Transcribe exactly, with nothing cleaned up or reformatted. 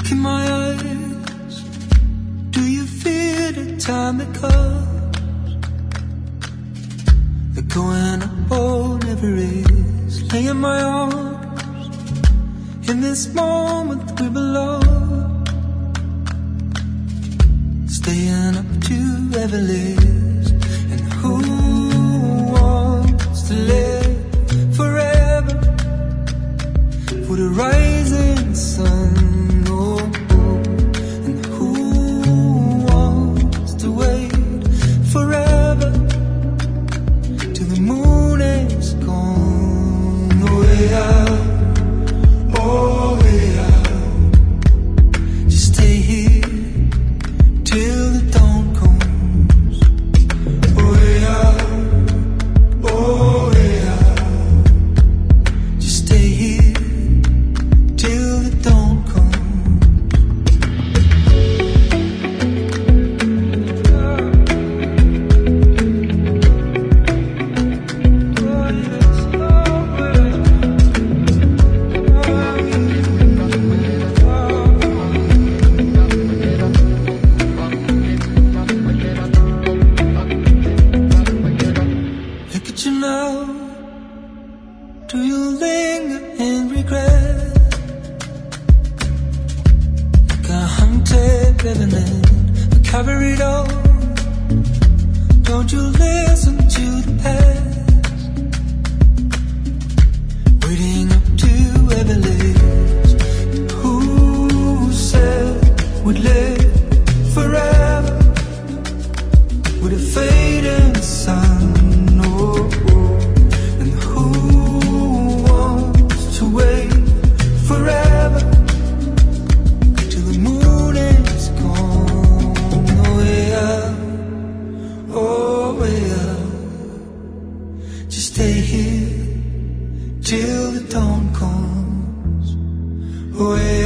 Look in my eyes. Do you feel the time that comes? The going up all never is. Lay in my arms. In this moment we belong. Staying up to ever live. And who wants to live forever for the rising sun? Oh, oh. And who wants to wait forever till the moon is gone? Oh, way out, oh, way out. Just stay here till the dawn comes. Oh, way out, oh, way out. Just stay here till the dawn comes. Look at you now. Do you linger in regret? Like a hunted revenant, a carried on. Don't you listen to the past, waiting up to ever live. Who said we'd live forever with a fading sun? Oh, oh. And who wants to wait forever till the moon is gone? Oh, way out, oh, way out. Just stay here till the dawn comes. Oh, way